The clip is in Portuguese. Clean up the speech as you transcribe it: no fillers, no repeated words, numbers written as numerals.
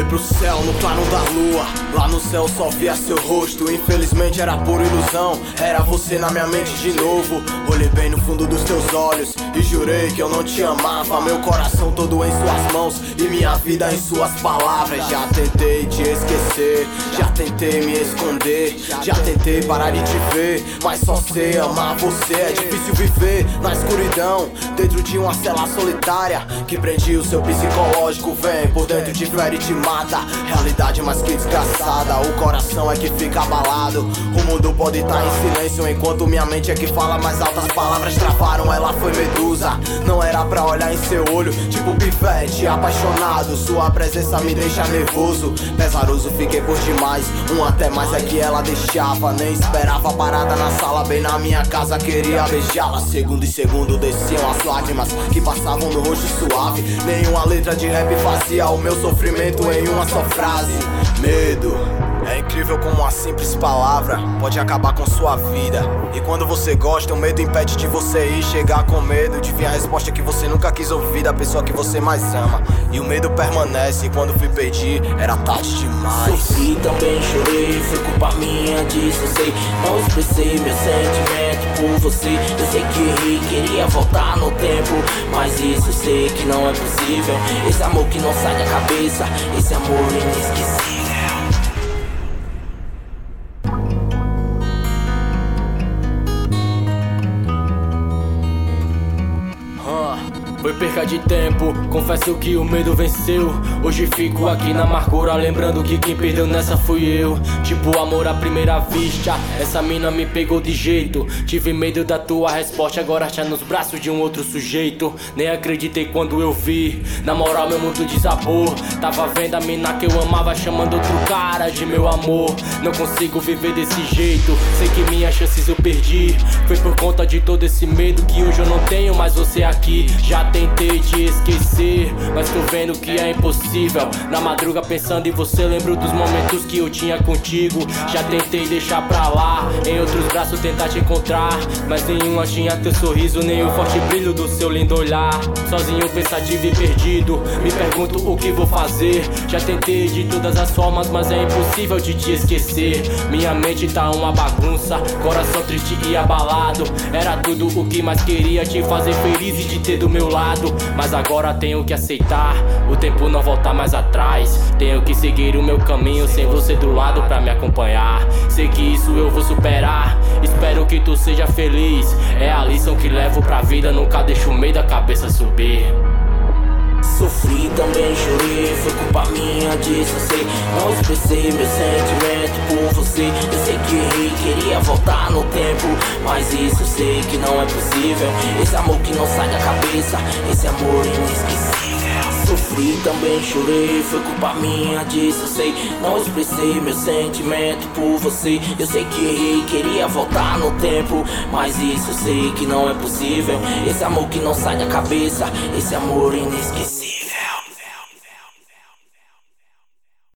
Olhei pro céu no claro da lua, lá no céu só via seu rosto. Infelizmente era pura ilusão, era você na minha mente de novo. Olhei bem no fundo dos teus olhos e jurei que eu não te amava. Meu coração todo em suas mãos e minha vida em suas palavras. Já tentei te esquecer, já tentei me esconder, já tentei parar de te ver, mas só sei amar você. É difícil viver na escuridão, dentro de uma cela solitária que prende o seu psicológico. Vem por dentro, te fere e te mata. Realidade mais que desgraçada, o coração é que fica abalado. O mundo pode estar em silêncio enquanto minha mente é que fala mais altas palavras. Travaram, ela foi medusa. Não era pra olhar em seu olho, tipo pivete apaixonado. Sua presença me deixa nervoso, pesaroso, fiquei por demais. Um até mais é que ela deixava, nem esperava parada na sala, bem na minha casa, queria beijá-la. Segundo e segundo desciam as lágrimas que passavam no rosto suave. Nenhuma letra de rap fazia o meu sofrimento em uma só frase. Medo. É incrível como uma simples palavra pode acabar com sua vida. E quando você gosta, o medo impede de você ir chegar com medo de vir a resposta que você nunca quis ouvir da pessoa que você mais ama. E o medo permanece, e quando fui pedir, era tarde demais. Sofri, também chorei, foi culpa minha disso, eu sei. Não expressei meu sentimento por você. Eu sei que errei, queria voltar no tempo, mas isso eu sei que não é possível. Esse amor que não sai da cabeça, esse amor inesquecível. Foi perca de tempo, confesso que o medo venceu. Hoje fico aqui na amargura, lembrando que quem perdeu nessa fui eu. Tipo amor à primeira vista, essa mina me pegou de jeito. Tive medo da tua resposta, agora está nos braços de um outro sujeito. Nem acreditei quando eu vi, na moral meu mundo desabou. Tava vendo a mina que eu amava chamando outro cara de meu amor. Não consigo viver desse jeito, sei que minhas chances eu perdi. Foi por conta de todo esse medo que hoje eu não tenho mais você aqui. Já tentei te esquecer, mas tô vendo que é impossível. Na madruga pensando em você, lembro dos momentos que eu tinha contigo. Já tentei deixar pra lá, em outros braços tentar te encontrar, mas nenhuma tinha teu sorriso, nem o forte brilho do seu lindo olhar. Sozinho, pensativo e perdido, me pergunto o que vou fazer. Já tentei de todas as formas, mas é impossível de te esquecer. Minha mente tá uma bagunça, coração triste e abalado. Era tudo o que mais queria, te fazer feliz e te ter do meu lado. Mas agora tenho que aceitar, o tempo não volta mais atrás. Tenho que seguir o meu caminho sem você do lado pra me acompanhar. Sei que isso eu vou superar, espero que tu seja feliz. É a lição que levo pra vida, nunca deixo o meio da cabeça subir. Sofri, também chorei, foi culpa minha disso, eu sei. Não expressei meu sentimento por você. Eu sei que errei, queria voltar no tempo, mas isso eu sei que não é possível. Esse amor que não sai da cabeça, esse amor inesquecível. Sofri, também chorei, foi culpa minha disso, eu sei. Não expressei meu sentimento por você. Eu sei que errei, queria voltar no tempo, mas isso eu sei que não é possível. Esse amor que não sai da cabeça, esse amor inesquecível.